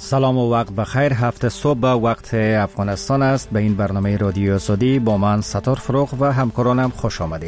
سلام و وقت بخیر. هفته صبح وقت افغانستان است. به این برنامه رادیو آزادی با من ستار فروغ و همکارانم خوش آمدید.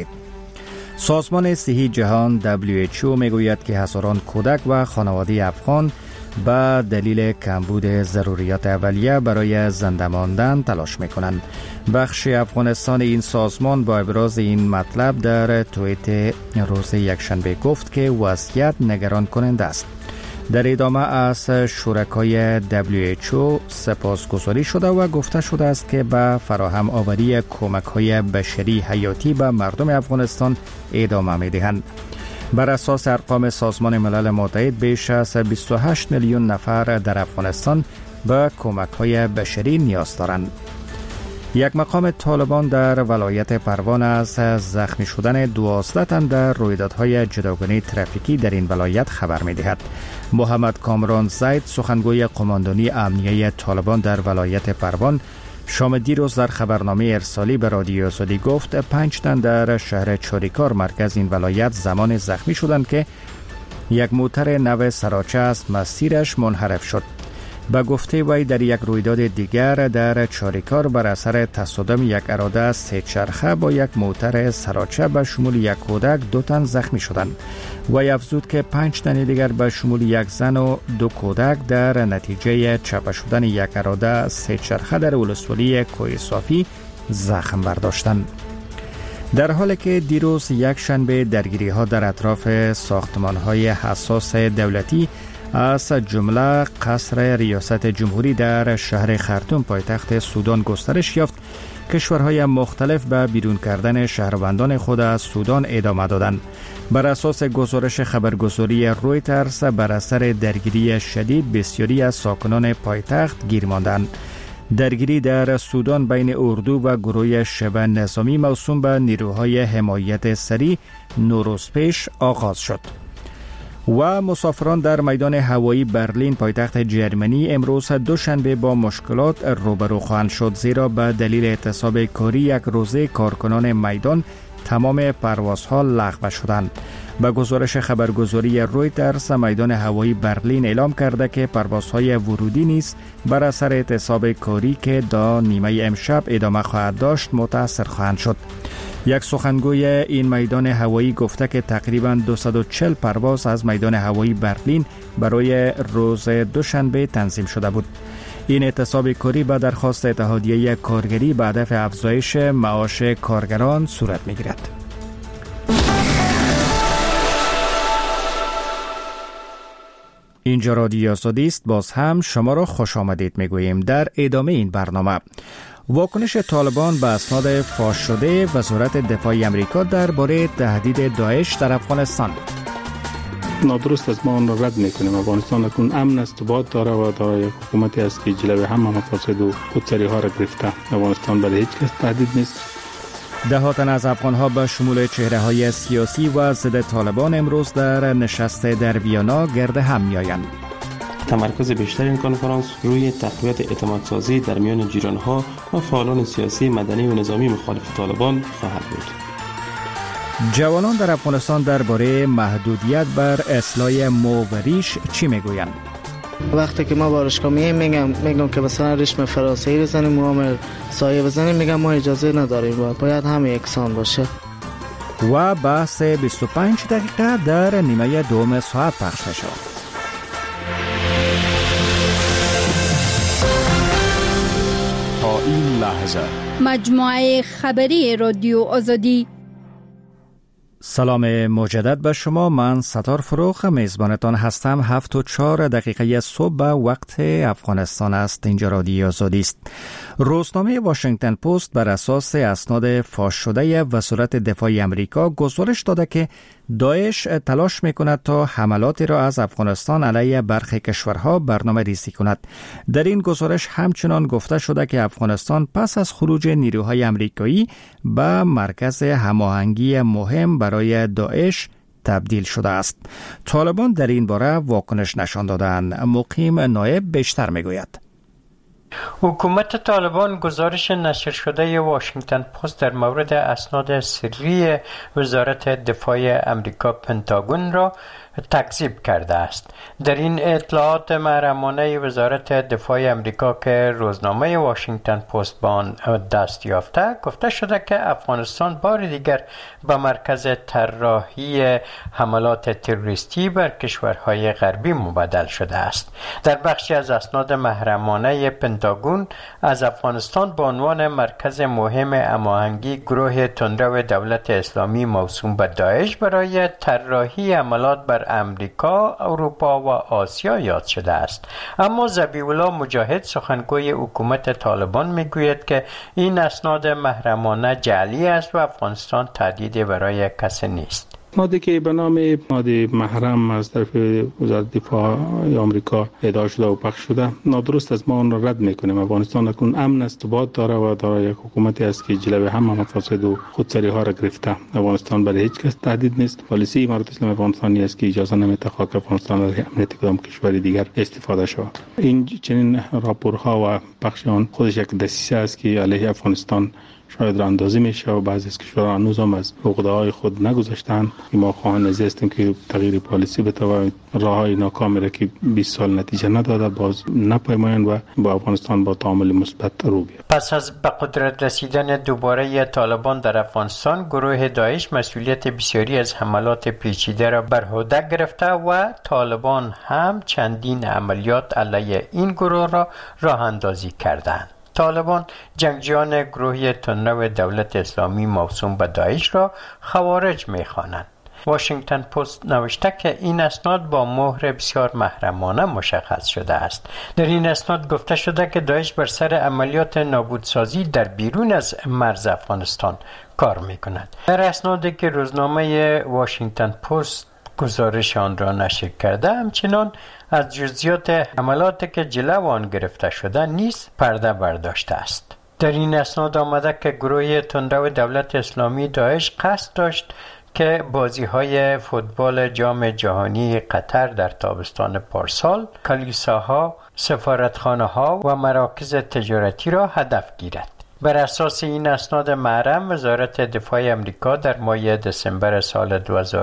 سازمان صحی جهان WHO میگوید که هزاران کودک و خانواده افغان به دلیل کمبود ضروریات اولیه برای زنده ماندن تلاش میکنند. بخش افغانستان این سازمان با ابراز این مطلب در توییت روز یکشنبه گفت که وضعیت نگران کننده است. در ادامه از شرکای WHO سپاسگزاری شده و گفته شده است که به فراهم آوری کمک‌های بشری حیاتی به مردم افغانستان ادامه می‌دهند. بر اساس ارقام سازمان ملل متحد بیش از 28 میلیون نفر در افغانستان به کمک‌های بشری نیاز دارند. یک مقام طالبان در ولایت پروان از زخمی شدن 12 تن در رویدادهای جداگانه ترافیکی در این ولایت خبر می‌دهد. محمد کامران زید سخنگوی قماندانی امنیه طالبان در ولایت پروان شام دیروز در خبرنامه ارسالی به رادیو آزادی گفت 5 تن در شهر چاریکار مرکز این ولایت زمان زخمی شدند که یک موتر نو سراچه از مسیرش منحرف شد. به گفته وی در یک رویداد دیگر در چاریکار بر اثر تصادم یک اراده سه چرخه با یک موتر سراچه به شمول یک کودک 2 تن زخمی شدند. وی افزود که 5 تن دیگر به شمول یک زن و 2 کودک در نتیجه چپه شدن یک اراده سه چرخه در ولسوالی کوه صافی زخم برداشتند. در حالی که دیروز یک شنبه درگیری ها در اطراف ساختمان های حساس دولتی از جمله قصر ریاست جمهوری در شهر خرطوم پایتخت سودان گسترش یافت، کشورهای مختلف به بیرون کردن شهروندان خود از سودان ادامه دادند. بر اساس گزارش خبرگزاری رویترز بر اثر درگیری شدید بسیاری از ساکنان پایتخت گیر ماندند. درگیری در سودان بین اردو و گروه شبه نظامی موسوم به نیروهای حمایت سریع نوروز پیش آغاز شد. و مسافران در میدان هوایی برلین پایتخت جرمنی امروز دوشنبه با مشکلات روبرو خواهند شد، زیرا به دلیل اعتصاب کاری یک روزه کارکنان میدان تمام پروازها لغو شدند. به گزارش خبرگزاری رویترز میدان هوایی برلین اعلام کرده که پروازهای ورودی نیز بر اثر اعتصاب کاری که تا نیمه امشب ادامه خواهد داشت متاثر خواهند شد. یک سخنگوی این میدان هوایی گفته که تقریباً 240 پرواز از میدان هوایی برلین برای روز دوشنبه تنظیم شده بود. این اعتصاب کاری به درخواست اتحادیه کارگری به هدف افزایش معاش کارگران صورت می‌گیرد. اینجا رادیو آزادی است. باز هم شما را خوش آمدید میگوییم. در ادامه این برنامه واکنش طالبان به اسناد فاش شده وزارت دفاع آمریکا درباره تهدید داعش در افغانستان. نادرست است، ما آن را رد میکنیم. افغانستان اکنون امن است، ثبات داره و داره یک حکومتی است که جلوی همه مفاسد و خودسری ها را گرفته. افغانستان برای هیچ کس تهدید نیست. ده تن از افغان‌ها به شمول چهره‌های سیاسی و ضد طالبان امروز در نشست در ویانا گرد هم می‌آیند. تمرکز بیشتر این کنفرانس روی تقویت اعتمادسازی در میان جیران‌ها و فعالان سیاسی، مدنی و نظامی مخالف طالبان خواهد بود. جوانان در افغانستان درباره محدودیت بر اصلاح مو و ریش چی میگویند؟ وقتی که ما بارشگاه میگم که مثلا ریشم فرانسوی بزنیم، موام سایه بزنیم، میگم ما اجازه نداریم، باید همه یکسان باشه. و بحث 25 دقیقه در نیمه دوم ساعت پخش شد. تا این لحظه مجموعه خبری رادیو آزادی. سلام مجدد به شما. من ستار فروغ میزبانتان هستم. 7:04 صبح به وقت افغانستان است. اینجا رادیو آزادی است. روزنامه واشنگتن پست بر اساس اسناد فاش شده وزارت دفاع آمریکا گزارش داده که داعش تلاش میکند تا حملاتی را از افغانستان علیه برخی کشورها برنامه ریزی کند. در این گزارش همچنان گفته شده که افغانستان پس از خروج نیروهای آمریکایی به مرکز هماهنگی مهم برای داعش تبدیل شده است. طالبان در این باره واکنش نشان دادند. مقیم نایب بیشتر میگوید. حکومت طالبان گزارش نشر شده واشنگتن پست در مورد اسناد سری وزارت دفاع آمریکا پنتاگون را تکذیب کرده است. در این اطلاعات محرمانه وزارت دفاع امریکا که روزنامه واشنگتن پست با آن دست یافته گفته شده که افغانستان بار دیگر به مرکز طراحی حملات تروریستی بر کشورهای غربی مبدل شده است. در بخشی از اسناد محرمانه پنتاگون از افغانستان به عنوان مرکز مهم هماهنگی گروه تندرو دولت اسلامی موسوم به داعش برای طراحی حملات بر امریکا، اروپا و آسیا یاد شده است. اما ذبیح الله مجاهد سخنگوی حکومت طالبان میگوید که این اسناد محرمانه جعلی است و افغانستان تهدیدی برای کسی نیست. اسنادی که به نام اسناد محرم از طرف وزارت دفاع آمریکا ادعا شده و پخش شده نادرست است. ما آن را رد میکنیم. افغانستان اکنون امن است، ثبات داره و داره یک حکومتی است که جلوی همه مفاسد و خودسری ها را گرفته. افغانستان برای هیچ کس تهدید نیست. پالیسی امارات اسلامی افغانستانی است که اجازه نمیده خاک افغانستان از امنیت کدام کشور دیگر استفاده شود. این چنین راپورها و پخش آن خودش یک دسیسه است که علیه افغانستان شاید را اندازی میشه و بعضی از کشورها هنوز هم از عقده‌های خود نگذاشتن. ما خواهان از هستیم که تغییر پالیسی بده و راههای ناکامی را که 20 سال نتیجه نداده باز نپیمایند و با افغانستان با تعامل مثبت رو بیاید. پس از به قدرت رسیدن دوباره طالبان در افغانستان، گروه داعش مسئولیت بسیاری از حملات پیچیده را بر عهده گرفته و طالبان هم چندین عملیات علیه این گروه را راه اندازی کردند. طالبان جنگجویان گروه تندرو دولت اسلامی موسوم به داعش را خوارج می‌خوانند. واشنگتن پست نوشته که این اسناد با مهر بسیار محرمانه مشخص شده است. در این اسناد گفته شده که داعش بر سر عملیات نابودسازی در بیرون از مرز افغانستان کار می‌کند. در اسنادی که روزنامه واشنگتن پست گزارش آن را نشر کرده، همچنان از جزئیات حملات که جلو آن گرفته شده نیز پرده برداشته است. در این اسناد آمده که گروه تندرو دولت اسلامی داعش قصد داشت که بازی‌های فوتبال جام جهانی قطر در تابستان پارسال، کلیساها، سفارتخانه‌ها و مراکز تجارتی را هدف گیرد. بر اساس این اسناد محرم، وزارت دفاع امریکا در ماه دسامبر سال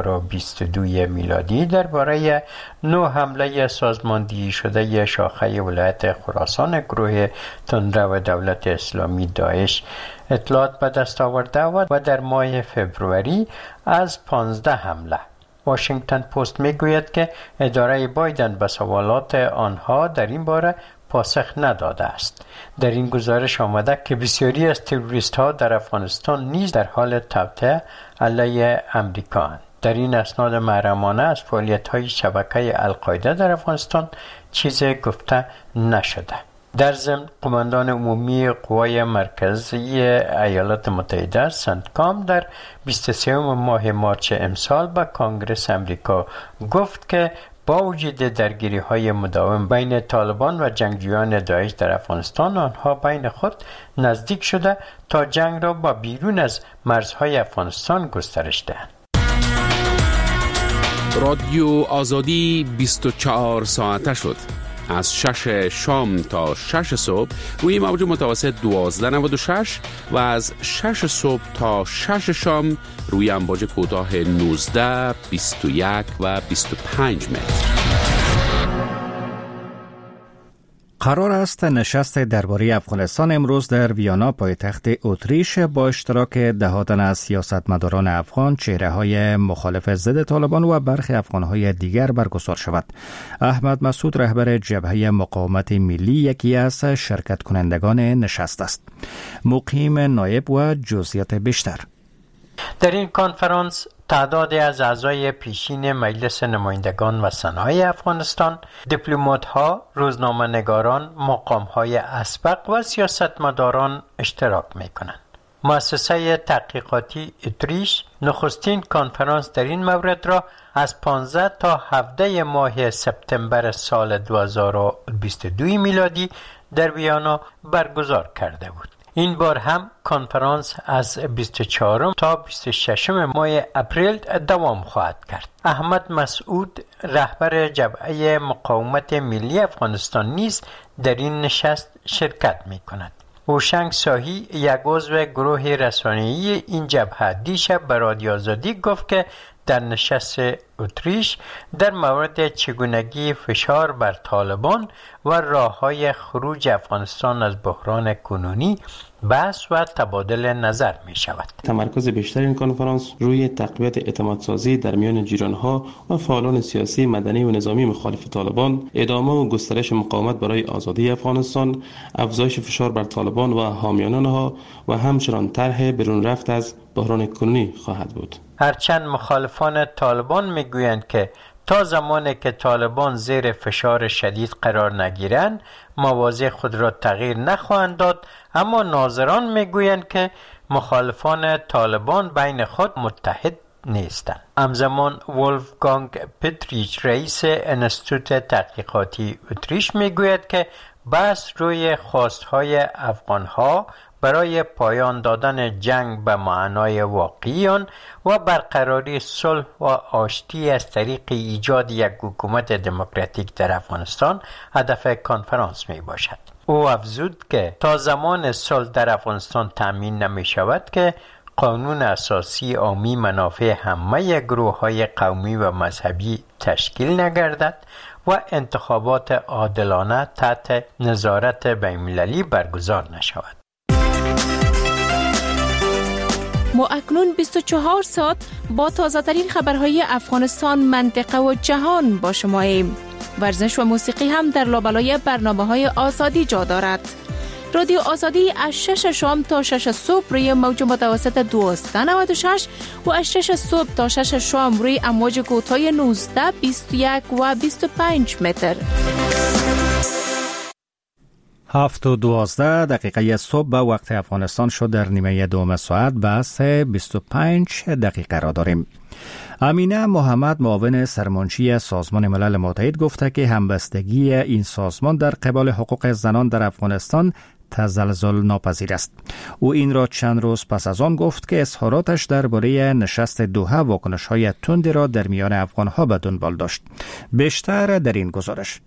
2022 میلادی درباره نوع حمله سازماندهی شده شاخه ولایت خراسان گروه تندرو دولت اسلامی داعش اطلاعات به دست آورده و در ماه فوریه از 15 حمله. واشنگتن پست میگوید که اداره بایدن به سوالات آنها در این باره پاسخ نداده است. در این گزارش آمده که بسیاری از تروریست ها در افغانستان نیز در حال توطئه علیه امریکا اند. در این اسناد محرمانه از فعالیت های شبکه القاعده در افغانستان چیزی گفته نشده. در ضمن قماندان عمومی قوای مرکزی ایالات متحده سنتکام در 23 ماه مارس امسال به کانگرس امریکا گفت که با وجود درگیری‌های مداوم بین طالبان و جنگجویان داعش در افغانستان، آنها بین خود نزدیک شده تا جنگ را با بیرون از مرزهای افغانستان گسترش دهند. رادیو آزادی 24 ساعته شد. از 6 شام تا 6 صبح روی موج متوسط 1296 و از 6 صبح تا 6 شام روی امواج کوتاه 19، 21 و 25 متر. قرار است نشست درباره افغانستان امروز در ویانا پایتخت اتریش با اشتراک دهاتن از سیاستمداران افغان، چهره‌های مخالف ضد طالبان و برخی افغان‌های دیگر برگزار شود. احمد مسعود رهبر جبهه مقاومت ملی یکی از شرکت کنندگان نشست است. مقیم نایب و جزئیات بیشتر. در این کنفرانس تعدادی از اعضای پیشین مجلس نمایندگان و سنای افغانستان، دیپلمات‌ها، روزنامه‌نگاران، مقام‌های اسبق و سیاستمداران اشتراک می‌کنند. مؤسسه تحقیقاتی اتریش نخستین کنفرانس در این مورد را از 15 تا 17 ماه سپتامبر سال 2022 میلادی در ویانا برگزار کرده بود. این بار هم کنفرانس از 24 تا 26 ماه اپریل دوام خواهد کرد. احمد مسعود رهبر جبهه مقاومت ملی افغانستان نیز در این نشست شرکت می کند. هوشنگ ساهی، یک عضو گروه رسانه‌ای این جبهه، دیشب به رادیو آزادی گفت که در نشست اتریش در مورد چگونگی فشار بر طالبان و راه‌های خروج افغانستان از بحران کنونی بحث و تبادل نظر می شود. تمرکز بیشتر این کنفرانس روی تقویت اعتمادسازی در میان جیرانها و فعالان سیاسی، مدنی و نظامی مخالف طالبان، ادامه و گسترش مقاومت برای آزادی افغانستان، افزایش فشار بر طالبان و حامیان آنها و همچنان طرح برون رفت از بحران کنونی خواهد بود. هرچند مخالفان طالبان میگویند که تا زمانی که طالبان زیر فشار شدید قرار نگیرند مواضع خود را تغییر نخواهند داد، اما ناظران میگویند که مخالفان طالبان بین خود متحد نیستند. همزمان ولفگانگ پتریچ رئیس انستیتوت تحقیقاتی اتریش میگوید که بحث روی خواستهای افغانها برای پایان دادن جنگ به معنای واقعی آن و برقراری صلح و آشتی از طریق ایجاد یک حکومت دموکراتیک در افغانستان هدف کنفرانس می باشد. او افزود که تا زمان صلح در افغانستان تامین نمی شود که قانون اساسی عامی منافع همه گروه‌های قومی و مذهبی تشکیل نگردد و انتخابات عادلانه تحت نظارت بین‌المللی برگزار نشود. ما اکنون 24 ساعت با تازه‌ترین خبرهای افغانستان، منطقه و جهان با شماییم. ورزش و موسیقی هم در لابلای برنامه‌های آزادی جا دارد. رادیو آزادی از 6 شام تا 6 صبح روی موج متوسط 1296 و از 6 صبح تا 6 شام روی امواج کوتاه 19، 21 و 25 متر. 7:12 صبح به وقت افغانستان شد. در نیمه دوم ساعت بحث 25 دقیقه را داریم. امینه محمد، معاون سرمنشی سازمان ملل متحد، گفته که همبستگی این سازمان در قبال حقوق زنان در افغانستان تزلزل ناپذیر است. او این را چند روز پس از آن گفت که اظهاراتش درباره نشست دوحه واکنش‌های تندی را در میان افغان‌ها به دنبال داشت. بیشتر در این گزارش.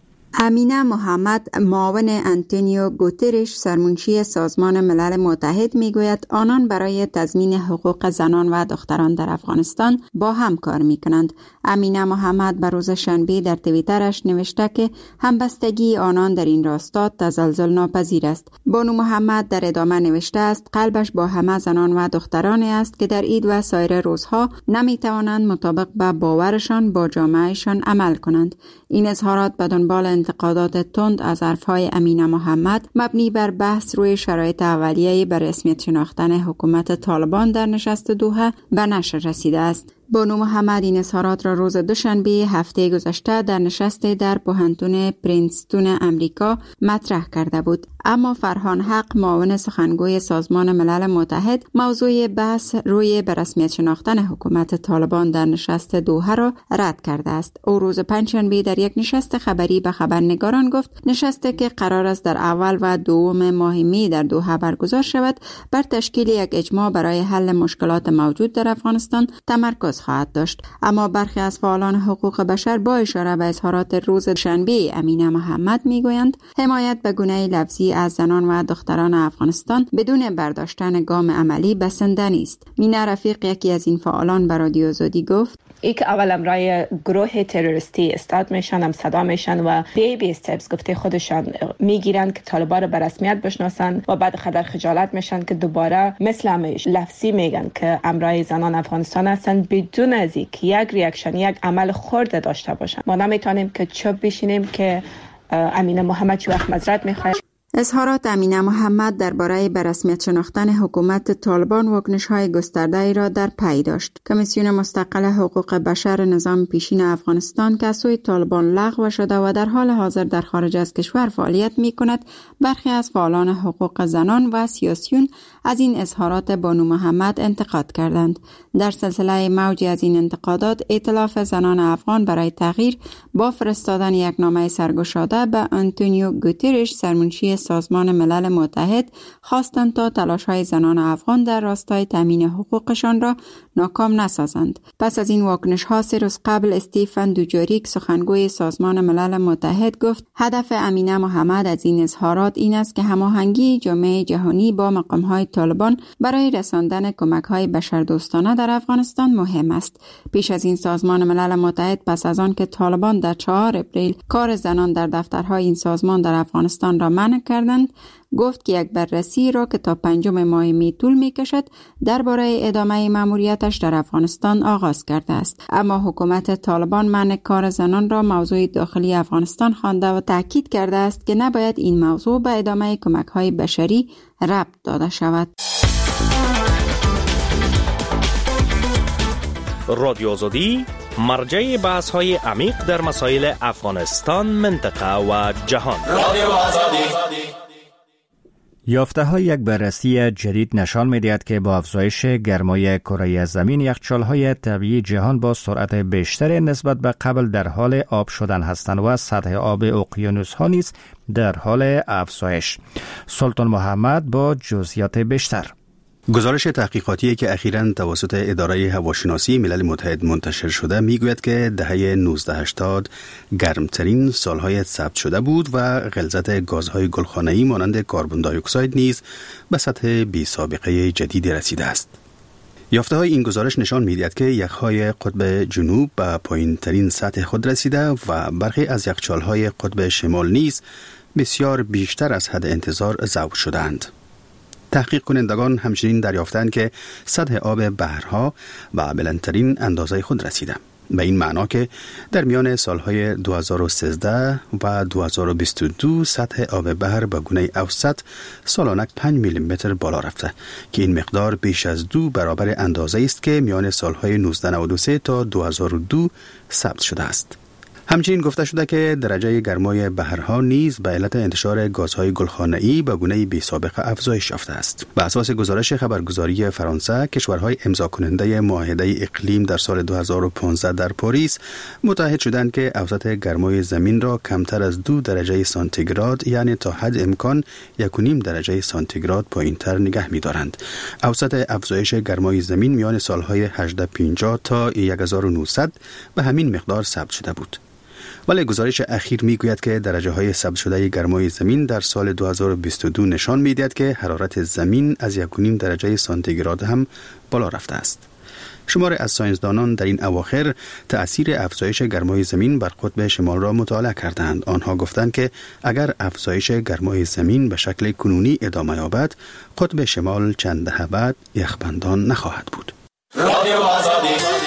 امینه محمد، معاون آنتونیو گوترش سرمنشی سازمان ملل متحد، میگوید آنان برای تضمین حقوق زنان و دختران در افغانستان با هم کار میکنند. امینه محمد به روز شنبه در توییترش نوشته که همبستگی آنان در این راستا تزلزل ناپذیر است. بانو محمد در ادامه نوشته است قلبش با همه زنان و دخترانی است که در عید و سایر روزها نمیتوانند مطابق به باورشان با جامعهشان عمل کنند. این اظهارات به دنبال انتقادات تند از حرفهای امینه محمد مبنی بر بحث روی شرایط اولیه به رسمیت شناختن حکومت طالبان در نشست دوحه به نشر رسیده است. بانو محمد این اظهارات را روز دوشنبه هفته گذشته در نشست در پوهنتون پرینستون امریکا مطرح کرده بود. اما فرهان حق، معاون سخنگوی سازمان ملل متحد، موضوع بحث روی به رسمیت شناختن حکومت طالبان در نشست دوحه را رد کرده است. او روز پنجشنبه در یک نشست خبری به خبرنگاران گفت نشستی که قرار است در اول و دوم ماه می در دوحه برگزار شود بر تشکیل یک اجماع برای حل مشکلات موجود در افغانستان تمرکز خواهد داشت. اما برخی از فعالان حقوق بشر با اشاره به اظهارات روز شنبه امینه محمد میگویند حمایت به گونه لفظی از زنان و دختران افغانستان بدون برداشتن گام عملی بسنده نیست. مینا رفیق، یکی از این فعالان، به رادیو آزادی گفت ای که اول امرای گروه تروریستی استاد میشن، هم صدا میشن و بیبی استپس گفته خودشان میگیرن که طالبان رو به رسمیت بشناسن و بعد خدر خجالت میشن که دوباره مثل همیشه لفظی میگن که امرای زنان افغانستان هستن بدون از اینکه یک ریاکشن، یک عمل خرد داشته باشن. ما نمیتونیم که چوب بشینیم که امینه محمد چه وقت معذرت میخواد. اظهارات امینه محمد درباره به رسمیت شناختن حکومت طالبان واکنش‌های گسترده‌ای را در پی داشت. کمیسیون مستقل حقوق بشر نظام پیشین افغانستان که از سوی طالبان لغو شده و در حال حاضر در خارج از کشور فعالیت می‌کند، برخی از فعالان حقوق زنان و سیاسیون از این اظهارات بانو محمد انتقاد کردند. در سلسله موجی از این انتقادات، ائتلاف زنان افغان برای تغییر با فرستادن یک نامه سرگشاده به آنتونیو گوترش سرمنشی سازمان ملل متحد خواستند تا تلاش‌های زنان افغان در راستای تامین حقوقشان را ناکام نسازند. پس از این واکنش‌ها 3 روز قبل استیفن دوجاریک سخنگوی سازمان ملل متحد گفت هدف امینه محمد از این اظهارات این است که هماهنگی جامعه جهانی با مقام‌های طالبان برای رساندن کمک‌های بشردوستانه در افغانستان مهم است. پیش از این سازمان ملل متحد پس از آن که طالبان در 4 اپریل کار زنان در دفترهای این سازمان در افغانستان را منع کردند، گفت که یک بررسی را که تا 5 ماه می طول می کشد درباره ادامه مأموریتش در افغانستان آغاز کرده است. اما حکومت طالبان منع کار زنان را موضوع داخلی افغانستان خوانده و تاکید کرده است که نباید این موضوع به ادامه کمک‌های بشری ربط داده شود. رادیو آزادی مرجع بحث‌های عمیق در مسائل افغانستان، منطقه و جهان. رادیو آزادی. یافته‌های یک بررسی جدید نشان می‌دهد که با افزایش گرمای کره زمین یخچال‌های طبیعی جهان با سرعت بیشتر نسبت به قبل در حال آب شدن هستند و سطح آب اقیانوس‌ها نیز در حال افزایش. سلطان محمد با جزئیات بیشتر. گزارش تحقیقاتی که اخیراً توسط اداره هواشناسی ملل متحد منتشر شده میگوید که دهه 1980 گرمترین سالهای ثبت شده بود و غلظت گازهای گلخانه‌ای مانند کربن دی اکساید نیز به سطح بی سابقه جدید رسیده است. یافته‌های این گزارش نشان می‌دهد که یخ‌های قطب جنوب به پایین‌ترین سطح خود رسیده و برخی از یخچال‌های قطب شمال نیز بسیار بیشتر از حد انتظار ذوب شدند. تحقیق کنندگان همچنین دریافتند که سطح آب بحرها به بلندترین اندازه خود رسیده. به این معنا که در میان سالهای 2013 و 2022 سطح آب بحر به گونه اوسط سالانه 5 میلیمتر بالا رفته که این مقدار بیش از 2 برابر اندازه است که میان سالهای 1993 تا 2002 ثبت شده است. همچنین گفته شده که درجه گرمای بحرها نیز به علت انتشار گازهای گلخانه‌ای به گونه بی سابقه افزایش یافته است. بر اساس گزارش خبرگزاری فرانسه، کشورهای امضا کننده معاهده اقلیم در سال 2015 در پاریس متحد شدند که اوسط گرمای زمین را کمتر از 2 درجه سانتیگراد یعنی تا حد امکان 1.5 درجه سانتیگراد پایین‌تر نگه می‌دارند. اوسط افزایش گرمای زمین میان سالهای 1850 تا 1900 به همین مقدار ثبت شده بود. ولی گزارش اخیر میگوید که درجه‌های ثبت شده گرمای زمین در سال 2022 نشان می‌دهد که حرارت زمین از 1.5 درجه سانتیگراد هم بالا رفته است. شماری از ساینسدانان در این اواخر تأثیر افزایش گرمای زمین بر قطب شمال را مطالعه کردند. آنها گفتند که اگر افزایش گرمای زمین به شکل کنونی ادامه یابد، قطب شمال چند دهه بعد یخبندان نخواهد بود. رادیو آزادی.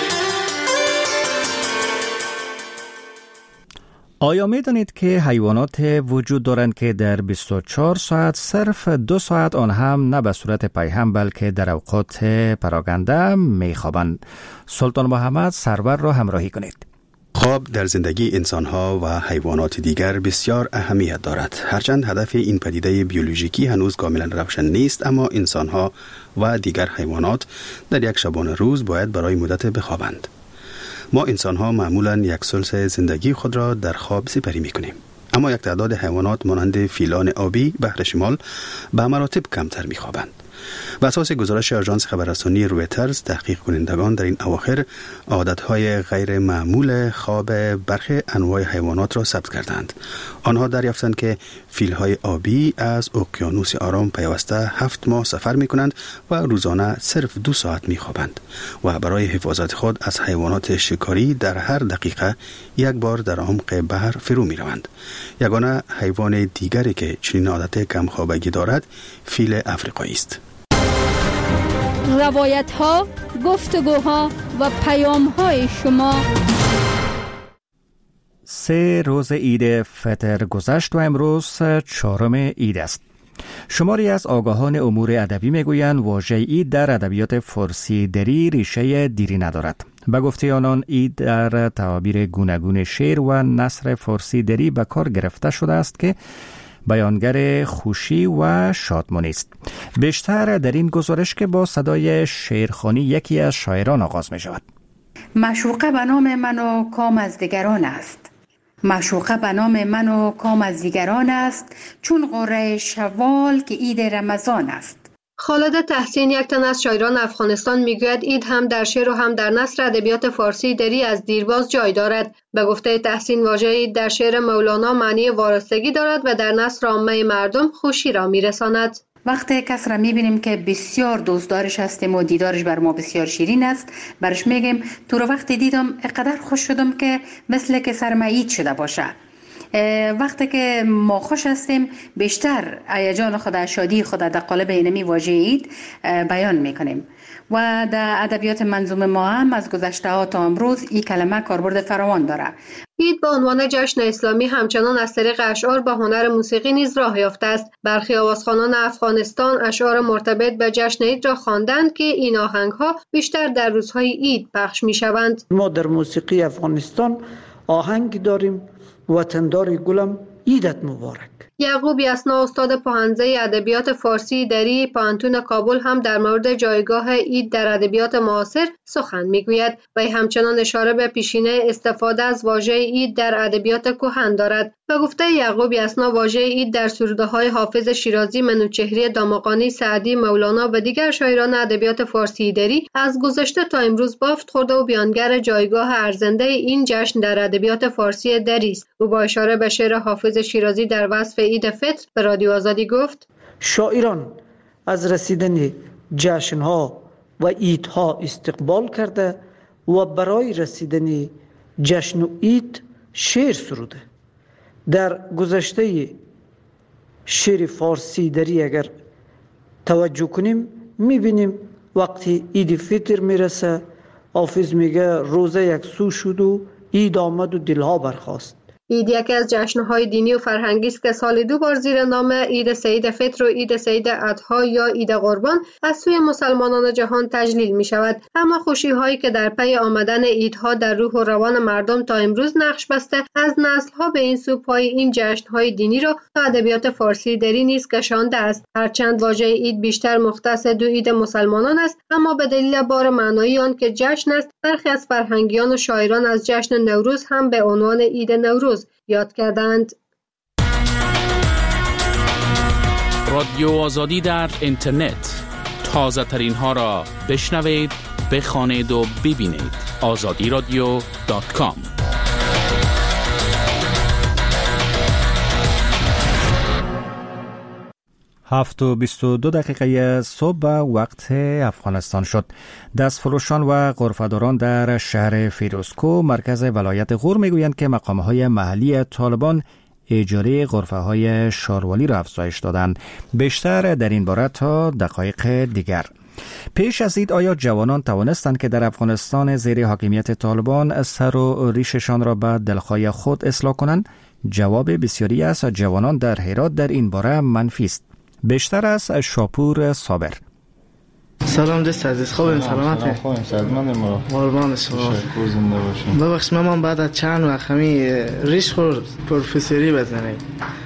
آیا می دانید که حیوانات وجود دارند که در 24 ساعت صرف 2 ساعت آن هم نه به صورت پیهم بلکه در اوقات پراگنده می خوابند؟ سلطان محمد سرور را همراهی کنید. خواب در زندگی انسان‌ها و حیوانات دیگر بسیار اهمیت دارد. هرچند هدف این پدیده بیولوژیکی هنوز کاملا روشن نیست، اما انسان‌ها و دیگر حیوانات در یک شبانه روز باید برای مدت بخوابند. ما انسان‌ها معمولاً 1/3 زندگی خود را در خواب سپری می‌کنیم. اما یک تعداد حیوانات مانند فیلان آبی بحر شمال به مراتب کمتر می‌خوابند. بر اساس گزارش آژانس خبررسانی رویترز، تحقیق کنندگان در این اواخر عادت‌های غیر معمول خواب برخی انواع حیوانات را ثبت کردند. آنها دریافتند که فیل‌های آبی از اقیانوس آرام پیوسته 7 ماه سفر می‌کنند و روزانه صرف 2 ساعت می‌خوابند و برای حفاظت خود از حیوانات شکاری در هر دقیقه 1 بار در عمق بحر فرو می‌روند. یگانه حیوان دیگری که چنین عادت کم خوابگی دارد، فیل افریقایی است. روایت ها، گفتگوها و پیام های شما. 3 روز عید فطر گذشت و امروز 4م عید است. شماری از آگاهان امور ادبی میگویند واژه عید در ادبیات فارسی دری ریشه دیری ندارد. به گفته آنان عید در تعابیر گوناگون شعر و نثر فارسی دری به کار گرفته شده است که بیانگر خوشی و شادمانی است. بیشتر در این گزارش که با صدای شعرخوانی یکی از شاعران آغاز می شود. معشوقه به نام من و کام از دیگران است. معشوقه به نام من و کام از دیگران است، چون قره شوال که عید رمضان است. خالد تحسین، یک تن از شاعران افغانستان، میگوید عید هم در شعر و هم در نثر ادبیات فارسی دری از دیرباز جای دارد. به گفته تحسین، واژه عید در شعر مولانا معنی وارستگی دارد و در نثر عامه مردم خوشی را میرساند. وقتی کس را میبینیم که بسیار دوستدارش هستیم و دیدارش بر ما بسیار شیرین است، برش میگیم تو رو وقتی دیدم اقدر خوش شدم که مثل که سرم عید شده باشه. وقتی که ما خوش هستیم بیشتر هیجان خود، شادی خود در قالب اینمی واژه عید بیان میکنیم. و در ادبیات منظوم ما هم از گذشته ها تا امروز این کلمه کاربرد فراوان داره. عید به عنوان جشن اسلامی همچنان از طریق اشعار به هنر موسیقی نیز راه یافته است. برخی آوازخوانان افغانستان اشعار مرتبط به جشن عید را خواندند که این آهنگ‌ها بیشتر در روزهای عید پخش می‌شوند. ما در موسیقی افغانستان آهنگ داریم: وطندار گلم عیدت مبارک. یعقوب یسنا، استاد پوهنځی ادبیات فارسی دری پوهنتون کابل، هم در مورد جایگاه عید در ادبیات معاصر سخن میگوید و همچنان اشاره به پیشینه استفاده از واژه عید در ادبیات کهن دارد. به گفته یعقوب یسنا، واژه عید در سروده‌های حافظ شیرازی، منوچهری، دامغانی، سعدی، مولانا و دیگر شاعران ادبیات فارسی دری از گذشته تا امروز بافت خورده و بیانگر جایگاه ارزنده این جشن در ادبیات فارسی دری است. او با اشاره به شعر حافظ شیرازی در وصف عید فطر به رادیو آزادی گفت: شاعران از رسیدن جشن‌ها و عیدها استقبال کرده و برای رسیدن جشن و عید شعر سروده. در گذشته شعر فارسی دری اگر توجه کنیم میبینیم وقتی عید فطر میرسه حافظ میگه روزه یک سو شد و عید آمد و دلها برخاست. عید یکی از جشن‌های دینی و فرهنگی است که سال 2 بار زیر نام عید سعید فطر و عید سعید اضحی یا عید قربان از سوی مسلمانان جهان تجلیل می شود. اما خوشی‌هایی که در پی آمدن عیدها در روح و روان مردم تا امروز نقش بسته، از نسل‌ها به این سو پای این جشن‌های دینی را تا ادبیات فارسی دری نیز کشانده است. هرچند واژه عید بیشتر مختص دو عید مسلمانان است، اما به دلیل بار معنایی آن که جشن است، برخی از فرهنگیان و شاعران از جشن نوروز هم به عنوان عید نوروز یاد کردند. رادیو آزادی در اینترنت، تازه ترین ها را بشنوید، بخوانید و ببینید. azadiradio.com. 7:22 صبح وقت افغانستان شد. دستفروشان و غرفه‌داران در شهر فیروزکوه مرکز ولایت غور میگویند که مقام‌های محلی طالبان اجاره غرفه‌های شاروالی را افزایش دادند. بیشتر در این باره تا دقایق دیگر. پیش از عید آیا جوانان توانستند که در افغانستان زیر حاکمیت طالبان سر و ریششان را به دلخواه خود اصلاح کنند؟ جواب بسیاری از جوانان در هرات در این باره منفی است. بیشتر از شاپور صابر. سلام دوست عزیز، خوبیم؟ سلامت؟ خوبیم، سلامت ما. قربان شما. ببخشید من بعد از چند وقت ریش خورد پروفسوری بزنید.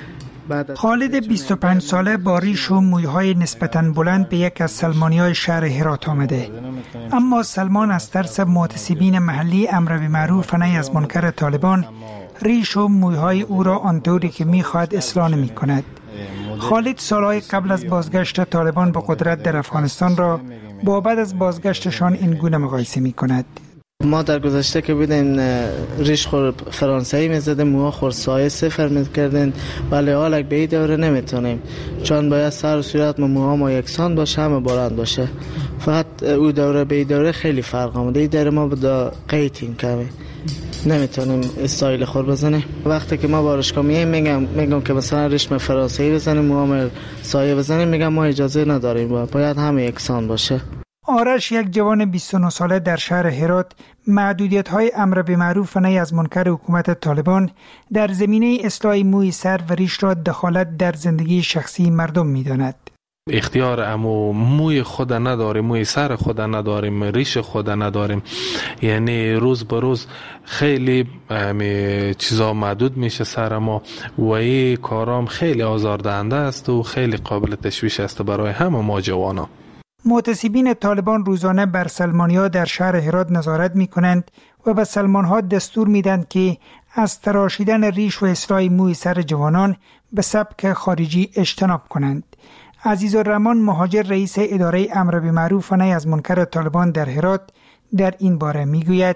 خالد 25 ساله با ریش و مویهای نسبتاً بلند به یک از سلمانی‌های شهر هرات آمده. اما سلمان از ترس محتسبین محلی امر بالمعروف و نهی از منکر طالبان ریش و مویهای او را آنطوری که می‌خواهد اصلاح نمی‌کند. خالد سالهای قبل از بازگشت طالبان به قدرت در افغانستان را با بعد از بازگشتشان این گونه مقایسه می‌کند. ما در گذشته که بودیم ریش خور فرانسوی می‌زدیم، موها خور سایه صفر می‌کردیم، ولی حالا به این دوره نمیتونیم، چون باید سر و صورت موها ما یکسان باشه، همه بلند باشه. فقط او دوره به این دوره خیلی فرق آمده. این دوره ما با قیتیم کمی نمیتونیم استایل خور بزنیم. وقتی که ما بارشگاه میگم که مثلا ریشم فرانسوی بزنیم، موها سایه بزنیم، میگم ما اجازه نداریم، باید همه یکسان باشه. آرش، یک جوان 29 ساله در شهر هرات، محدودیت‌های امر بالمعروف و نهی از منکر حکومت طالبان در زمینه اصلاح موی سر و ریش را دخالت در زندگی شخصی مردم می‌داند. اختیار امو موی خود نداریم، موی سر خود نداریم، ریش خود نداریم، یعنی روز به روز خیلی چیزا محدود میشه سر ما و این کارام خیلی آزاردهنده است و خیلی قابل تشویش است برای همه ما جوانا. معتصبین طالبان روزانه بر سلمانی‌ها در شهر هرات نظارت می‌کنند و به سلمان‌ها دستور می‌دهند که از تراشیدن ریش و اصلاح موی سر جوانان به سبک خارجی اجتناب کنند. عزیزالرحمن مهاجر رئیس اداره امر بالمعروف و نهی از منکر طالبان در هرات در این باره میگوید: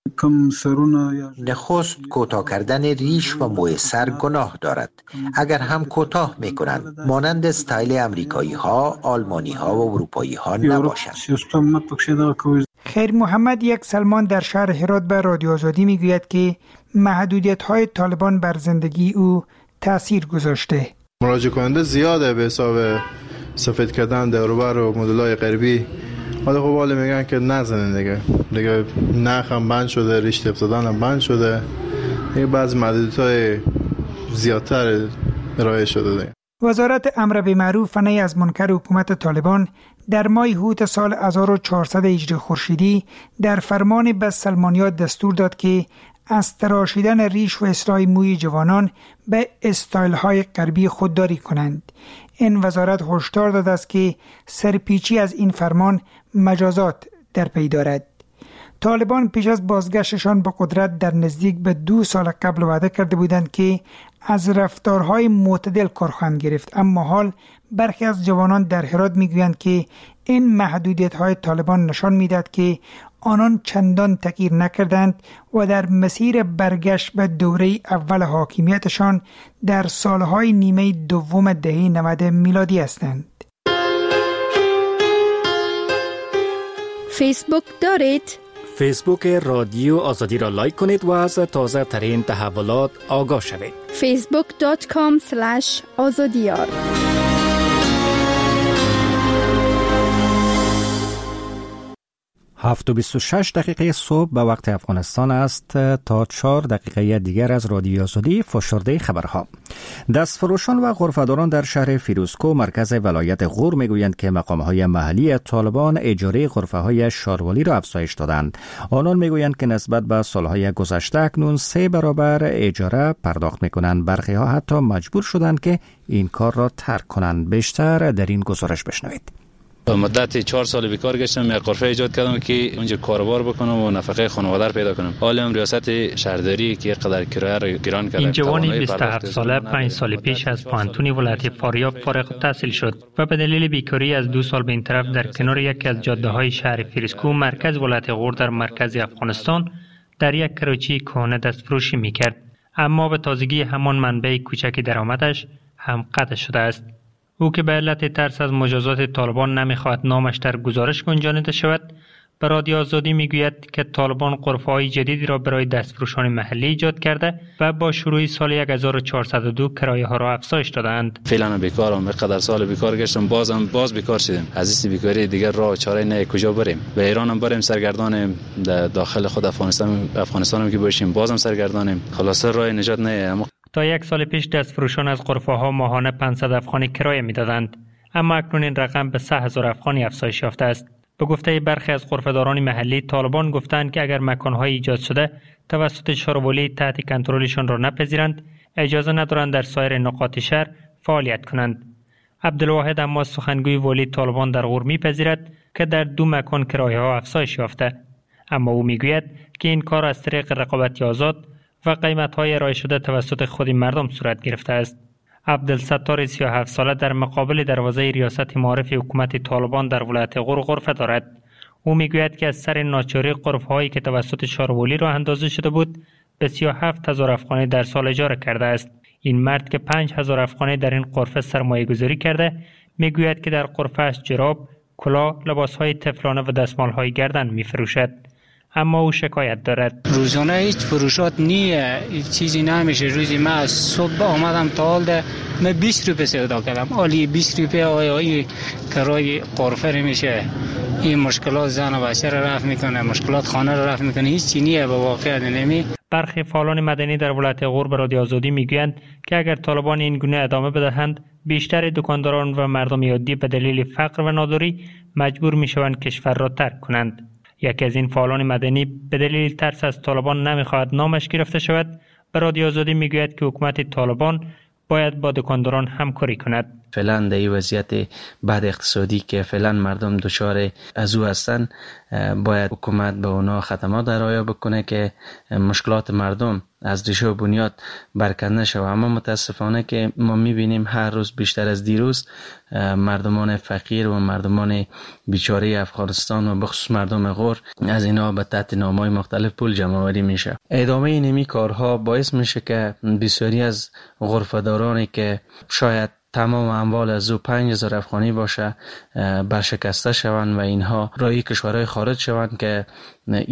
نخست کوتاه کردن ریش و موی سر گناه دارد. اگر هم کوتاه می کنند مانند استایل امریکایی ها، آلمانی ها و اروپایی ها نباشد. خیر محمد یک سلمان در شهر هرات به رادیو آزادی میگوید که محدودیت های طالبان بر زندگی او تأثیر گذاشته. مراجعه کننده زیاده به حساب سفید کردن دوربر و مدل‌های غربی. ولی خب حالا میگن که نزنن دیگه نخ هم بند شده، ریش زدن هم بند شده، دیگه بعضی محدودیت‌های زیادتر ارائه شده دیگه. وزارت امر بالمعروف و نهی از منکر حکومت طالبان در ماه اوت سال 1400 هجری خورشیدی در فرمان به سلمانی‌ها دستور داد که از تراشیدن ریش و اصلاح موی جوانان به استایل‌های غربی خودداری کنند. این وزارت هشدار داده است که سرپیچی از این فرمان مجازات در پی دارد. طالبان پیش از بازگشتشان به قدرت در نزدیک به 2 سال قبل وعده کرده بودند که از رفتارهای معتدل کار خواهند گرفت، اما حال برخی از جوانان در هرات میگویند که این محدودیت‌های طالبان نشان میدهد که آنان چندان تغییر نکردند و در مسیر برگشت به دوره اول حاکمیتشان در سالهای نیمه دوم دهه 90 میلادی هستند. فیسبوک دارید؟ فیسبوک رادیو آزادی را لایک کنید و از تازه ترین تحولات آگاه شوید. facebook.com/azadiyar 7:26 صبح به وقت افغانستان است. تا 4 دقیقه دیگر از رادیو آزادی فشرده خبرها. دستفروشان و غرفه‌داران در شهر فیروزکوه مرکز ولایت غور میگویند که مقام‌های محلی طالبان اجاره غرفه‌های شاروالی را افزایش دادند. آنان میگویند که نسبت به سالهای گذشته اکنون 3 برابر اجاره پرداخت میکنند. برخی‌ها حتی مجبور شدند که این کار را ترک کنند. بیشتر در این گزارش بشنوید. مدت 4 سال بیکار گشتم، یک غرفه ایجاد کردم که اونجا کاروبار بکنم و نفقه خانواده پیدا کنم. حالا هم ریاست شهرداری که قدر کرایه را گران کرده. این جوانی 27 ساله 5 سال پیش از پانتونی ولایت فاریاب فارغ التحصیل شد و به دلیل بیکاری از 2 سال به این طرف در کنار یکی از جاده‌های شهر فیروزکوه مرکز ولایت غور در مرکز افغانستان در یک کراچی کهنه دستفروشی می‌کرد. اما به تازگی همان منبع کوچک درآمدش هم قطع شده است. او که به علت ترس از مجازات طالبان نمیخواهد نامش در گزارش گنجانیده شود، به رادیو آزادی میگوید که طالبان غرفه‌های جدیدی را برای دستفروشان محلی ایجاد کرده و با شروع سال 1402 کرایه ها را افزایش دادند. فعلا بیکارم، به سال بیکار گشتم، باز بیکار شدم. از این بیکاری دیگر راه چاره نه، کجا بریم؟ به ایران هم بریم سرگردانیم، داخل خود افغانستان هم که باشیم بازم سرگردانیم. خلاصه راه نجات نه. تا 1 سال پیش دستفروشان از غرفه‌ها ماهانه 500 افغانی کرایه می‌دادند، اما اکنون این رقم به 3000 افغانی افزایش یافته است. به گفته برخی از غرفه‌داران محلی، طالبان گفتند که اگر مکان‌های ایجاد شده توسط شاروالی تحت کنترلشان را نپذیرند، اجازه ندارند در سایر نقاط شهر فعالیت کنند. عبدالواحد اما سخنگوی والی طالبان در غور می‌پذیرد که در 2 مکان کرایه‌ها افزایش یافته، اما او می‌گوید که این کار از طریق رقابت آزاد و قیمت‌های ارائه شده توسط خود مردم صورت گرفته است. عبدالستار 37 ساله در مقابل دروازه ریاست معارف حکومت طالبان در ولایت غور غرفه دارد. او میگوید که از سر ناچاری غرفه‌هایی که توسط شاروالی راه اندازی شده بود به 37000 افغانی در سال اجاره کرده است. این مرد که 5000 افغانی در این غرفه سرمایه گذاری کرده میگوید که در غرفه‌اش جراب، کلاه، لباس‌های طفلانه و دستمال‌های گردن می‌فروشد. اما او شکایت دارد. روزانه هیچ فروشات نیه، چیزی نمیشه. روزی من از صبح آمدم تا حال ده من 20 روپیه سودا کردم. حالی 20 روپیه آیا کرای غرفه میشه. این مشکلات زن و بچه را رفع میکنه، مشکلات خانه را رفع میکنه. هیچ چیزی نیه به واقعیت نمی. برخی فعالان مدنی در ولایت غور به رادیو آزادی میگویند که اگر طالبان این گونه ادامه بدهند، بیشتر دکانداران و مردم عادی به دلیل فقر و ناداری مجبور میشوند کشور را ترک کنند. یکی از این فعالان مدنی به دلیل ترس از طالبان نمیخواهد نامش گرفته شود، به رادیو آزادی میگوید که حکومت طالبان باید با دکانداران همکاری کند. فعلا در این وضعیت بد اقتصادی که فعلا مردم دچار از او هستن، باید حکومت به اونا خدمات ارائه بکنه که مشکلات مردم از ریشه و بنیاد برکنده شود. اما متاسفانه که ما میبینیم هر روز بیشتر از دیروز مردمان فقیر و مردمان بیچاره افغانستان و بخصوص مردم غور از اینا به تحت نام‌های مختلف پول جمع آوری میشه. ادامه این کارها باعث میشه که بسیاری از غرفه‌دارانی که شاید تمام اموال از او 5000 افغانی باشه برشکسته شوند و اینها رای کشورهای خارج شوند که